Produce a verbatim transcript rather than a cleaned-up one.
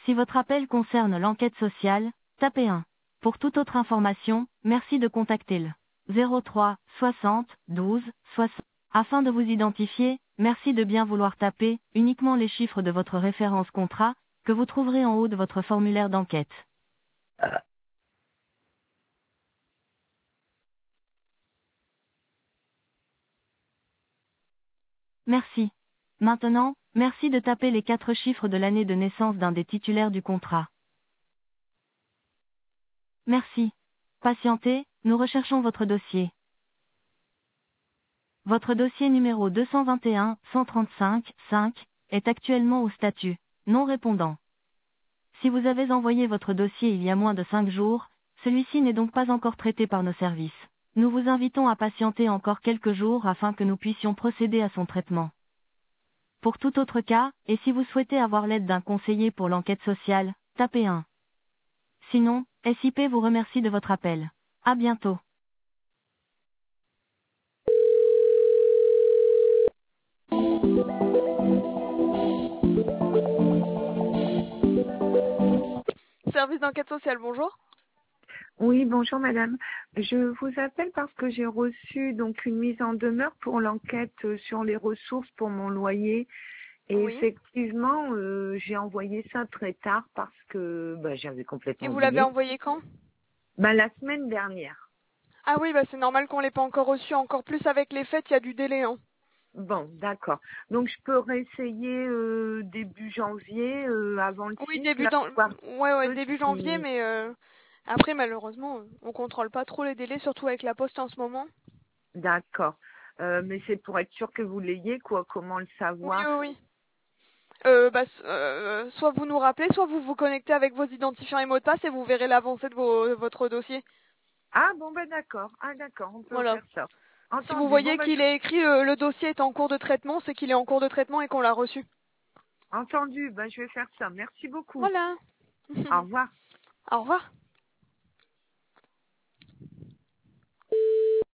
Si votre appel concerne l'enquête sociale, tapez un. Pour toute autre information, merci de contacter le zéro trois soixante douze soixante. Afin de vous identifier, merci de bien vouloir taper uniquement les chiffres de votre référence contrat, que vous trouverez en haut de votre formulaire d'enquête. Merci. Maintenant, merci de taper les quatre chiffres de l'année de naissance d'un des titulaires du contrat. Merci. Patientez, nous recherchons votre dossier. Votre dossier numéro deux cent vingt et un cent trente-cinq cinq est actuellement au statut non répondant. Si vous avez envoyé votre dossier il y a moins de cinq jours, celui-ci n'est donc pas encore traité par nos services. Nous vous invitons à patienter encore quelques jours afin que nous puissions procéder à son traitement. Pour tout autre cas, et si vous souhaitez avoir l'aide d'un conseiller pour l'enquête sociale, tapez un. Sinon, S I P vous remercie de votre appel. À bientôt. Service d'enquête sociale, bonjour. Oui, bonjour madame. Je vous appelle parce que j'ai reçu donc une mise en demeure pour l'enquête euh, sur les ressources pour mon loyer. Et Oui. effectivement, euh, j'ai envoyé ça très tard parce que bah, j'avais Et complètement vous l'avez oublié. envoyé quand? Bah, la semaine dernière. Ah oui, bah c'est normal qu'on l'ait pas encore reçu. Encore plus avec les fêtes, il y a du délai. Hein. Bon, d'accord. Donc je peux réessayer euh, début janvier euh, avant le Oui, six, début là, dans... pour voir ouais, ouais, un peu début janvier, si... mais euh, après, malheureusement, euh, on contrôle pas trop les délais, surtout avec la poste en ce moment. D'accord. Euh, mais c'est pour être sûr que vous l'ayez, quoi. Comment le Oui, savoir? oui, oui. Euh, bah, s- euh, soit vous nous rappelez, soit vous vous connectez avec vos identifiants et mots de passe et vous verrez l'avancée de vos, votre dossier. Ah bon ben d'accord. Ah d'accord, on peut Voilà. faire ça. Si vous Entendu. Bon voyez ben qu'il je- est écrit euh, le dossier est en cours de traitement, c'est qu'il est en cours de traitement et qu'on l'a reçu. entendu. Ben je vais faire ça. Merci beaucoup. Voilà. Au revoir. Au revoir.